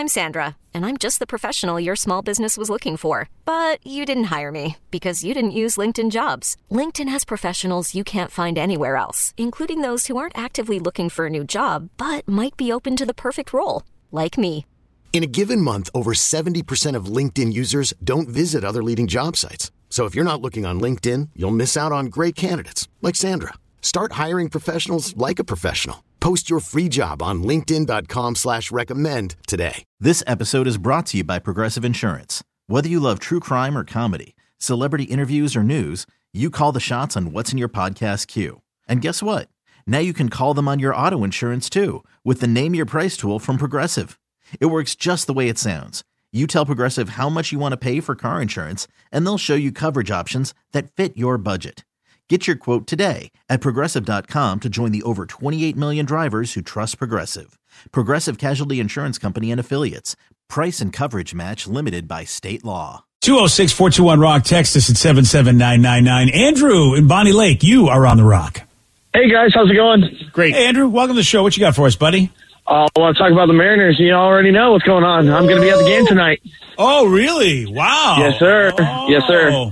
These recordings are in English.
I'm Sandra, and I'm just the professional your small business was looking for. But you didn't hire me because you didn't use LinkedIn Jobs. LinkedIn has professionals you can't find anywhere else, including those who aren't actively looking for a new job, but might be open to the perfect role, like me. In a given month, over 70% of LinkedIn users don't visit other leading job sites. So if you're not looking on LinkedIn, you'll miss out on great candidates like Sandra. Start hiring professionals like a professional. Post your free job on linkedin.com/recommend today. This episode is brought to you by Progressive Insurance. Whether you love true crime or comedy, celebrity interviews or news, you call the shots on what's in your podcast queue. And guess what? Now you can call them on your auto insurance too with the Name Your Price tool from Progressive. It works just the way it sounds. You tell Progressive how much you want to pay for car insurance, and they'll show you coverage options that fit your budget. Get your quote today at Progressive.com to join the over 28 million drivers who trust Progressive. Progressive Casualty Insurance Company and Affiliates. Price and coverage match limited by state law. 206-421-ROCK. Text us at 77999. Andrew in Bonnie Lake, you are on the Rock. Hey, guys. How's it going? Great. Hey, Andrew. Welcome to the show. What you got for us, buddy? I want to talk about the Mariners. You already know what's going on. I'm going to be at the game tonight. Oh, really? Wow. Yes, sir. Oh. Yes, sir.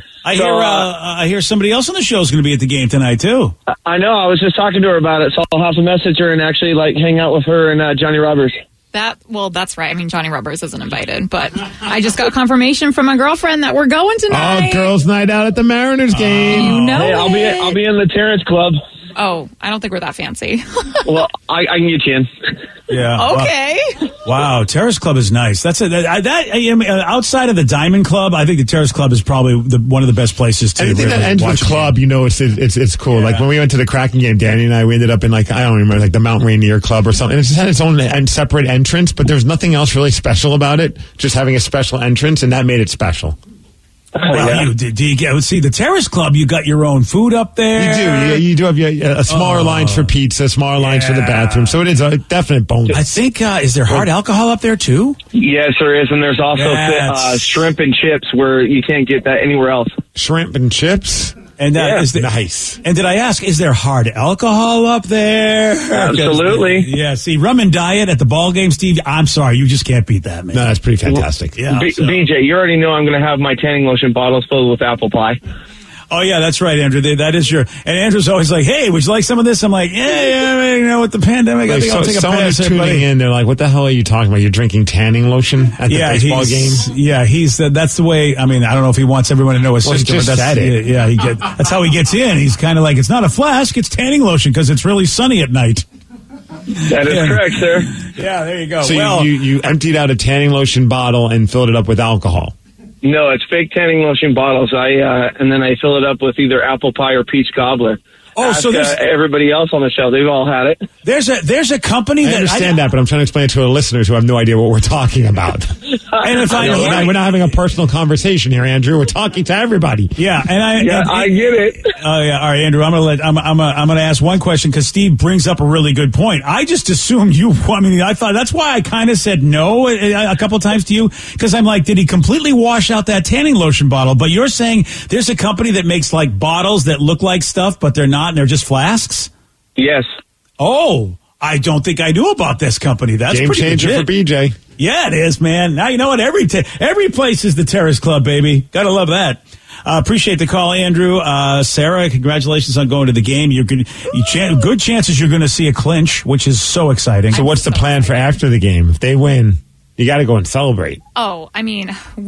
I hear somebody else on the show is going to be at the game tonight, too. I know. I was just talking to her about it, so I'll have to message her and actually hang out with her and Johnny Roberts. That's right. I mean, Johnny Roberts isn't invited, but I just got confirmation from my girlfriend that we're going tonight. Oh, girls' night out at the Mariners game. You know Hey, I'll be in the Terrace Club. Oh, I don't think we're that fancy. Well, I can get you in. Yeah. Okay. Wow. Terrace Club is nice. Outside of the Diamond Club, I think the Terrace Club is probably one of the best places to Anything really that ends with club, it's cool. Yeah. Like when we went to the Kraken game, Danny and I, we ended up in I don't remember, the Mount Rainier Club or something. And it just had its own and separate entrance, but there was nothing else really special about it. Just having a special entrance, and that made it special. Well, do you get the Terrace Club? You got your own food up there. You do have a smaller lines for pizza, smaller lines for the bathroom. So it is a definite bonus. I think is there hard alcohol up there too? Yes, there is, and there's also shrimp and chips where you can't get that anywhere else. Shrimp and chips. And is nice. And did I ask, is there hard alcohol up there? Absolutely. Yeah, see, rum and diet at the ball game, Steve, I'm sorry, you just can't beat that, man. No, that's pretty fantastic. Yeah, BJ, you already know I'm going to have my tanning lotion bottles filled with apple pie. Oh, yeah, that's right, Andrew. That is and Andrew's always like, hey, would you like some of this? I'm like, yeah, with the pandemic, I think I'll take a someone pass. Is tuning in, they're like, what the hell are you talking about? You're drinking tanning lotion at the baseball game? Yeah, that's the way, I mean, I don't know if he wants everyone to know his sister, but that's how he gets in. He's kind of like, it's not a flask, it's tanning lotion because it's really sunny at night. That is correct, sir. Yeah, there you go. So you emptied out a tanning lotion bottle and filled it up with alcohol. No, it's fake tanning lotion bottles. And then I fill it up with either apple pie or peach cobbler. Oh, so there's everybody else on the show. They've all had it. There's a company that I understand that, but I'm trying to explain it to our listeners who have no idea what we're talking about. And if we're not having a personal conversation here, Andrew. We're talking to everybody. Yeah, I get it. Oh yeah, all right, Andrew. I'm gonna ask one question because Steve brings up a really good point. I just assumed I thought that's why I kind of said no a couple times to you because I'm like, did he completely wash out that tanning lotion bottle? But you're saying there's a company that makes bottles that look like stuff, but they're not. And they're just flasks? Yes. Oh, I don't think I knew about this company. That's game pretty changer legit. for BJ. Yeah, it is, man. Now you know what? Every place is the Terrace Club, baby. Gotta love that. Appreciate the call, Andrew. Sarah, congratulations on going to the game. Good chances you're going to see a clinch, which is so exciting. So what's the plan for after the game? If they win, you got to go and celebrate. Oh, I mean,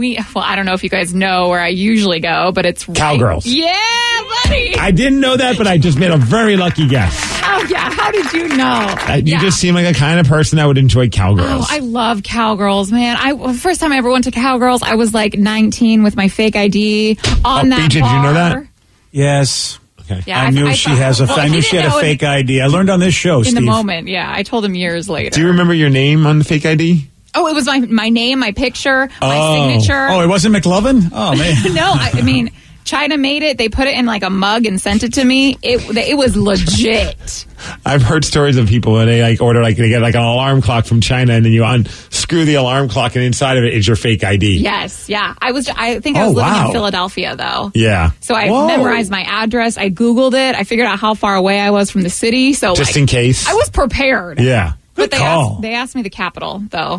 I don't know if you guys know where I usually go, but it's Cowgirls. Yeah, buddy. I didn't know that, but I just made a very lucky guess. Oh, yeah. How did you know? You just seem like a kind of person that would enjoy Cowgirls. Oh, I love Cowgirls, man. The first time I ever went to Cowgirls, I was 19 with my fake ID on that BJ, did you know that? Yes. Okay. Yeah, I knew she had a fake ID. I learned on this show, Steve. In the moment, yeah. I told him years later. Do you remember your name on the fake ID? Oh, it was my name, my picture, my signature. Oh, it wasn't McLovin? Oh, man. No, I mean, China made it. They put it in a mug and sent it to me. It was legit. I've heard stories of people when they order they get an alarm clock from China and then you unscrew the alarm clock and inside of it is your fake ID. Yes, yeah. I think I was living in Philadelphia though. Yeah. So I memorized my address. I Googled it. I figured out how far away I was from the city. So just in case. I was prepared. Yeah. But they asked me the capital though.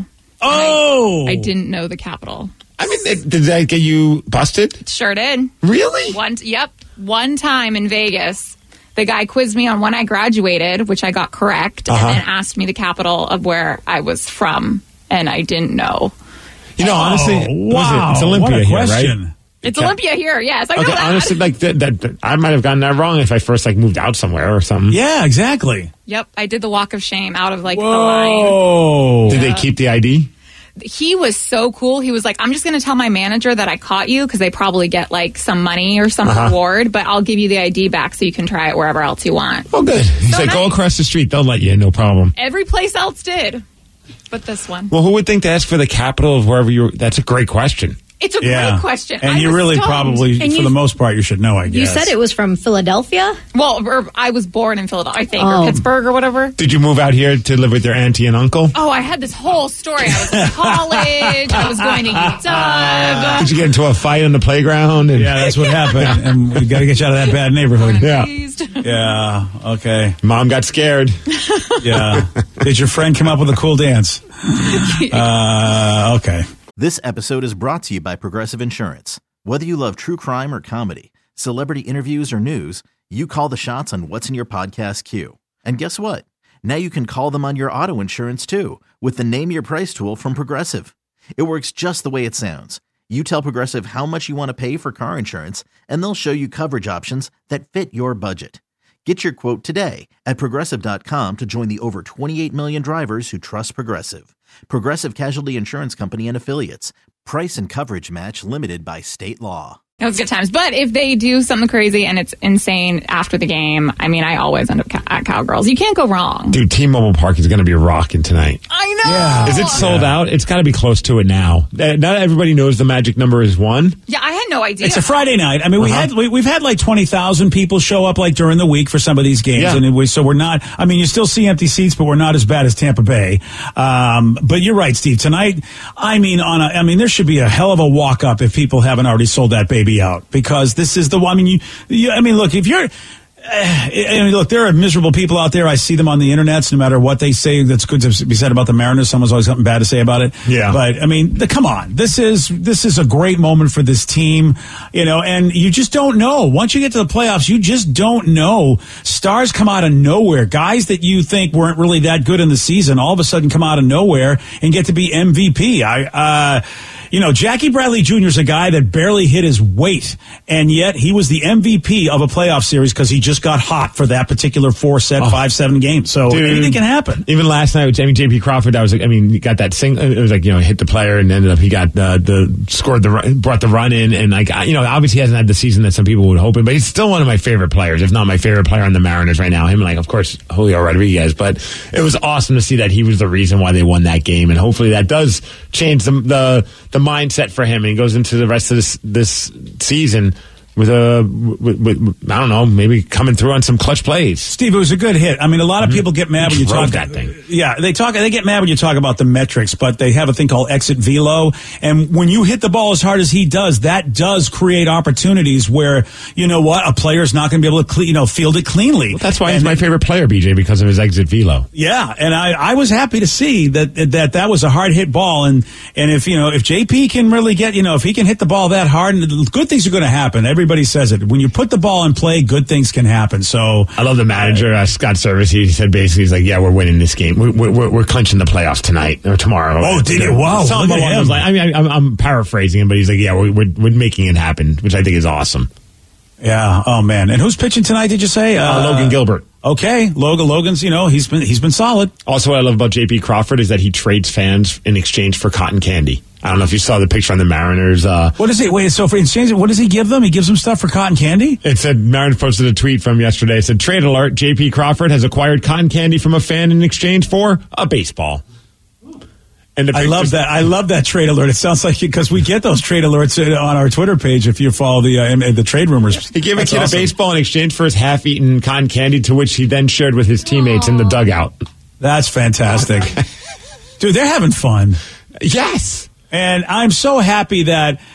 Oh! I didn't know the capital. I mean, did that get you busted? Sure did. Really? One time in Vegas, the guy quizzed me on when I graduated, which I got correct, and then asked me the capital of where I was from, and I didn't know. You know, honestly, wow. It's Olympia what a here, question. right? It's Olympia here, yes. I know that. Honestly, like that, I might have gotten that wrong if I first moved out somewhere or something. Yeah, exactly. Yep, I did the walk of shame out of the line. Whoa. Did they keep the ID? He was so cool. He was like, I'm just going to tell my manager that I caught you because they probably get some money or some reward, but I'll give you the ID back so you can try it wherever else you want. Oh, good. He's like, go across the street. They'll let you in, no problem. Every place else did, but this one. Well, who would think to ask for the capital of wherever you're? That's a great question. It's a great question. And you really probably, for the most part, you should know, I guess. You said it was from Philadelphia? Well, I was born in Philadelphia, I think, or Pittsburgh or whatever. Did you move out here to live with your auntie and uncle? Oh, I had this whole story. I was in college. I was going to UW. Did you get into a fight on the playground? Yeah, that's what happened. And we got to get you out of that bad neighborhood. Yeah. Yeah, okay. Mom got scared. Yeah. Did your friend come up with a cool dance? Okay. This episode is brought to you by Progressive Insurance. Whether you love true crime or comedy, celebrity interviews or news, you call the shots on what's in your podcast queue. And guess what? Now you can call them on your auto insurance too with the Name Your Price tool from Progressive. It works just the way it sounds. You tell Progressive how much you want to pay for car insurance, and they'll show you coverage options that fit your budget. Get your quote today at Progressive.com to join the over 28 million drivers who trust Progressive. Progressive Casualty Insurance Company and Affiliates. Price and coverage match limited by state law. It was good times. But if they do something crazy and it's insane after the game, I mean, I always end up at Cowgirls. You can't go wrong. Dude, T-Mobile Park is going to be rocking tonight. I know. Yeah. Is it sold out? It's got to be close to it now. Not everybody knows the magic number is 1. Yeah, I had no idea. It's a Friday night. I mean, we've had 20,000 people show up during the week for some of these games, and so we're not. I mean, you still see empty seats, but we're not as bad as Tampa Bay. But you're right, Steve. Tonight, I mean, there should be a hell of a walk up if people haven't already sold that baby out, because this is the one. I mean, look, if you're. Look, there are miserable people out there. I see them on the internets. No matter what they say that's good to be said about the Mariners, someone's always something bad to say about it. Yeah. But I mean, come on. This is a great moment for this team, and you just don't know. Once you get to the playoffs, you just don't know. Stars come out of nowhere. Guys that you think weren't really that good in the season all of a sudden come out of nowhere and get to be MVP. Jackie Bradley Jr. is a guy that barely hit his weight, and yet he was the MVP of a playoff series because he just got hot for that particular 4-set, 5-7 game. So anything can happen. Even last night with J.P. Crawford, he got that it was hit the player and ended up he got brought the run in, and obviously he hasn't had the season that some people would hope, but he's still one of my favorite players, if not my favorite player on the Mariners right now. Him and of course Julio Rodriguez, but it was awesome to see that he was the reason why they won that game, and hopefully that does change the mindset for him, and he goes into the rest of this season with I don't know, maybe coming through on some clutch plays. Steve, it was a good hit. I mean, a lot of people get mad when you talk that thing. Yeah, they get mad when you talk about the metrics, but they have a thing called exit velo, and when you hit the ball as hard as he does, that does create opportunities where a player's not going to be able to field it cleanly. Well, that's why he's my favorite player, BJ, because of his exit velo. Yeah, and I was happy to see that was a hard hit ball, and if JP can really get if he can hit the ball that hard, and good things are going to happen. Everybody says it. When you put the ball in play, good things can happen. So I love the manager, Scott Service. He said basically, he's like, "Yeah, we're winning this game. We're clinching the playoffs tonight or tomorrow." Oh, did you? Wow! Something along those lines. I mean, I'm paraphrasing him, but he's like, "Yeah, we're making it happen," which I think is awesome. Yeah. Oh man. And who's pitching tonight? Did you say Logan Gilbert? Okay, Logan's. He's been solid. Also, what I love about J.P. Crawford is that he trades fans in exchange for cotton candy. I don't know if you saw the picture on the Mariners. What is it? Wait, so for exchange, what does he give them? He gives them stuff for cotton candy? It said, Mariners posted a tweet from yesterday. It said, "Trade alert, J.P. Crawford has acquired cotton candy from a fan in exchange for a baseball." And I love that. I love that trade alert. It sounds like, because we get those trade alerts on our Twitter page if you follow the trade rumors. He gave a kid a baseball in exchange for his half-eaten cotton candy, to which he then shared with his teammates in the dugout. That's fantastic. Dude, they're having fun. Yes. And I'm so happy that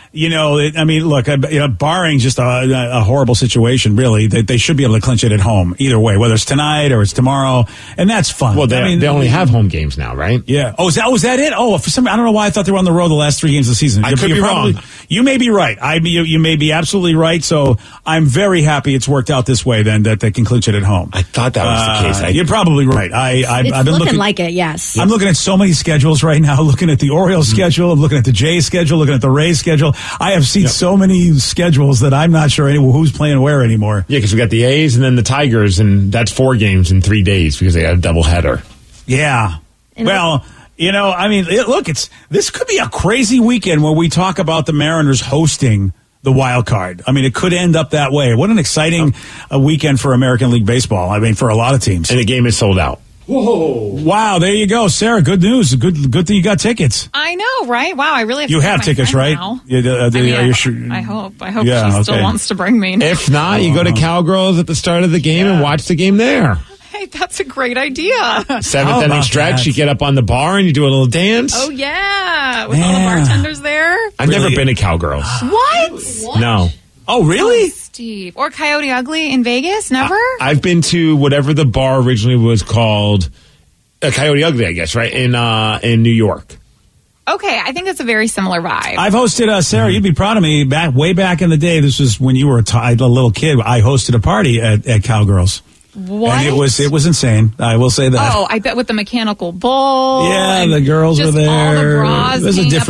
Look, barring just a horrible situation, really, they should be able to clinch it at home either way, whether it's tonight or it's tomorrow, and that's fun. Well, they only have home games now, right? Yeah. Oh, is that it? Oh, for some, I don't know why I thought they were on the road the last 3 games of the season. I could be wrong. You may be right. You may be absolutely right. So I'm very happy it's worked out this way. Then that they can clinch it at home. I thought that was the case. You're probably right. I've been looking like it. Yes. I'm looking at so many schedules right now. Looking at the Orioles schedule. I'm looking at the Jays schedule. Looking at the Rays schedule. I have seen so many schedules that I'm not sure who's playing where anymore. Yeah, because we got the A's and then the Tigers, and that's 4 games in 3 days because they had a doubleheader. Yeah. Well, this could be a crazy weekend where we talk about the Mariners hosting the wild card. I mean, it could end up that way. What an exciting weekend for American League Baseball. I mean, for a lot of teams. And the game is sold out. Whoa! Wow, there you go, Sarah. Good news. Good thing you got tickets. I know, right? Wow, I really have. You have tickets, right? Now. Are you sure? I hope she still wants to bring me. If not, you go to Cowgirls at the start of the game and watch the game there. Hey, that's a great idea. 7th inning stretch, you get up on the bar and you do a little dance. Oh yeah, with all the bartenders there. I've never been to Cowgirls. What? No. Oh, really? Oh, Steve. Or Coyote Ugly in Vegas? Never? I've been to whatever the bar originally was called, Coyote Ugly, I guess, right? In New York. Okay, I think it's a very similar vibe. I've hosted, Sarah, you'd be proud of me, way back in the day. This was when you were a little kid. I hosted a party at Cowgirls. What? And it was insane. I will say that. Oh, I bet with the mechanical bull. Yeah, the girls were there. All the bras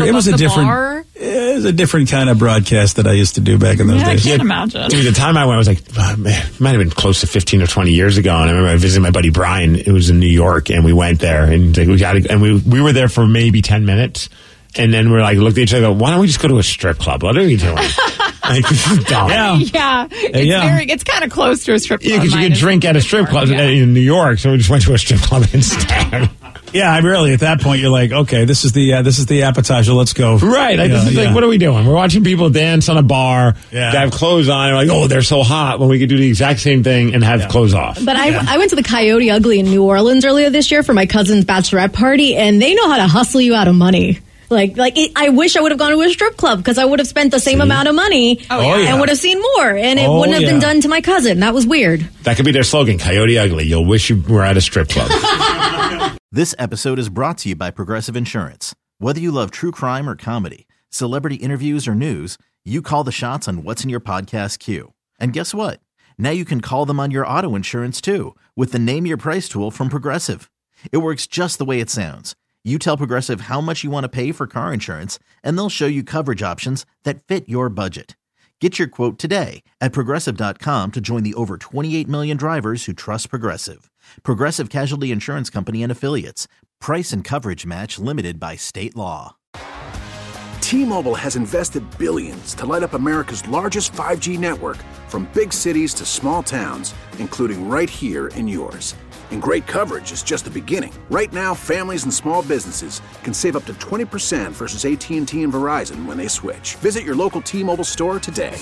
it was a different kind of broadcast that I used to do back in those days. I can't imagine. Dude, the time I went, I was like, man, it might have been close to 15 or 20 years ago. And I remember I visited my buddy Brian. It was in New York, and we went there, and we were there for maybe 10 minutes. And then we're like, looked at each other, why don't we just go to a strip club? What are we doing? Like, this is dumb. Yeah. It's kind of close to a strip club. Yeah, because you could drink at a strip club in New York, so we just went to a strip club instead. Yeah, really. At that point, you're like, okay, this is the appetizer. Let's go. Right. Like, what are we doing? We're watching people dance on a bar. Yeah. They have clothes on. And we're like, oh, they're so hot. When we could do the exact same thing and have clothes off. But I went to the Coyote Ugly in New Orleans earlier this year for my cousin's bachelorette party, and they know how to hustle you out of money. I wish I would have gone to a strip club because I would have spent the same amount of money and would have seen more, and it wouldn't have been done to my cousin. That was weird. That could be their slogan, Coyote Ugly. You'll wish you were at a strip club. This episode is brought to you by Progressive Insurance. Whether you love true crime or comedy, celebrity interviews or news, you call the shots on what's in your podcast queue. And guess what? Now you can call them on your auto insurance too with the Name Your Price tool from Progressive. It works just the way it sounds. You tell Progressive how much you want to pay for car insurance, and they'll show you coverage options that fit your budget. Get your quote today at Progressive.com to join the over 28 million drivers who trust Progressive. Progressive Casualty Insurance Company and Affiliates. Price and coverage match limited by state law. T-Mobile has invested billions to light up America's largest 5G network, from big cities to small towns, including right here in yours. And great coverage is just the beginning. Right now, families and small businesses can save up to 20% versus AT&T and Verizon when they switch. Visit your local T-Mobile store today.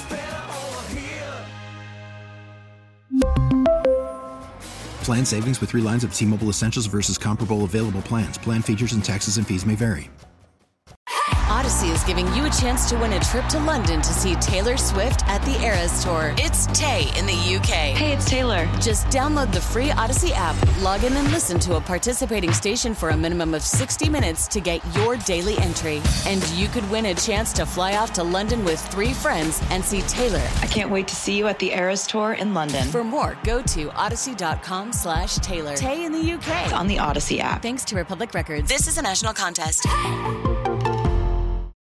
Plan savings with 3 lines of T-Mobile Essentials versus comparable available plans. Plan features and taxes and fees may vary. Odyssey is giving you a chance to win a trip to London to see Taylor Swift at the Eras Tour. It's Tay in the UK. Hey, it's Taylor. Just download the free Odyssey app, log in and listen to a participating station for a minimum of 60 minutes to get your daily entry. And you could win a chance to fly off to London with 3 friends and see Taylor. I can't wait to see you at the Eras Tour in London. For more, go to odyssey.com/Taylor. Tay in the UK. It's on the Odyssey app. Thanks to Republic Records. This is a national contest.